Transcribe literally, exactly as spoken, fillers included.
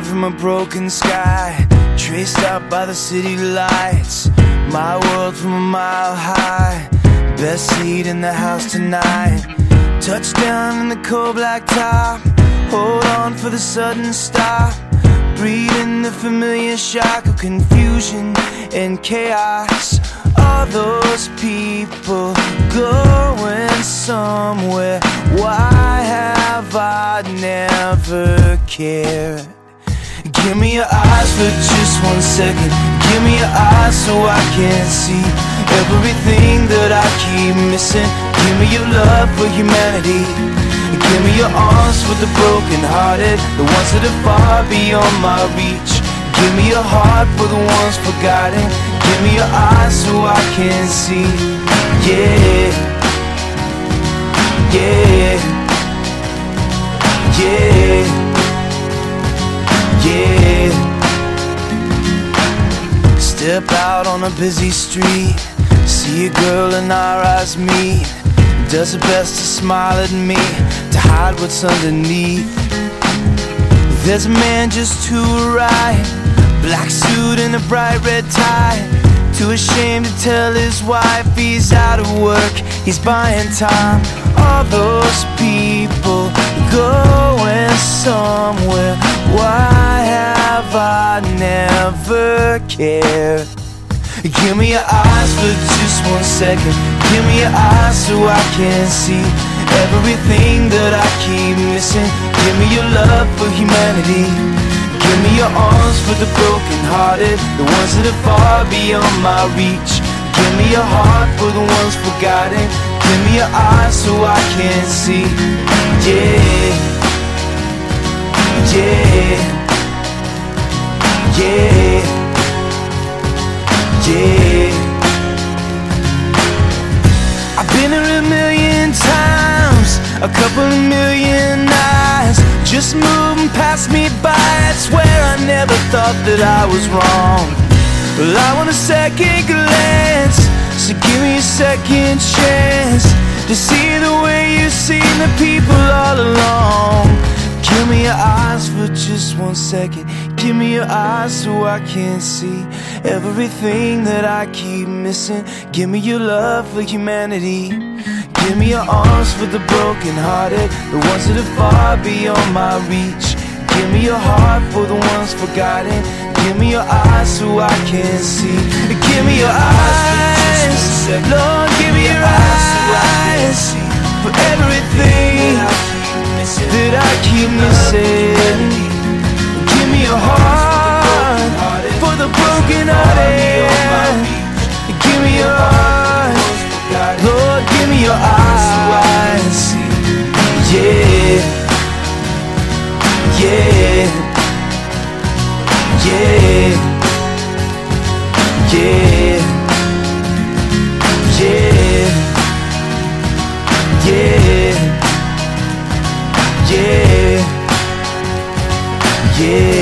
from a broken sky, traced out by the city lights. My world from a mile high, best seat in the house tonight. Touchdown in the cold black top, hold on for the sudden stop. Breathe in the familiar shock of confusion and chaos. All those people going somewhere, why have I never cared? Give me your eyes for just one second. Give me your eyes so I can see everything that I keep missing. Give me your love for humanity. Give me your arms for the broken hearted, the ones that are far beyond my reach. Give me your heart for the ones forgotten. Give me your eyes so I can see. Yeah, yeah, yeah, yeah. Step out on a busy street, see a girl and our eyes meet. Does her best to smile at me, to hide what's underneath. There's a man just to her right, black suit and a bright red tie. Too ashamed to tell his wife he's out of work, he's buying time. All those people going somewhere, why have I never cared? Give me your eyes for just one second. Give me your eyes so I can see everything that I keep missing. Give me your love for humanity. Give me your arms for the broken hearted, the ones that are far beyond my reach. Give me your heart for the ones forgotten. Give me your eyes so I can see. Yeah, yeah, yeah, yeah. I've been here a million times, a couple of million eyes just moving past me by. I swear I never thought that I was wrong. Well, I want a second glance, so give me a second chance to see the way you've seen the people all along. Give me your eyes for just one second. Give me your eyes so I can see everything that I keep missing. Give me your love for humanity. Give me your arms for the broken hearted, the ones that are far beyond my reach. Give me your heart for the ones forgotten. Give me your eyes so I can see. Give me your eyes, Lord, give me your eyes for everything that I keep missing. Give me your heart for the broken hearted. Give me your heart, Lord, give me your eyes. Yeah, yeah, yeah, yeah, yeah, yeah, yeah, yeah.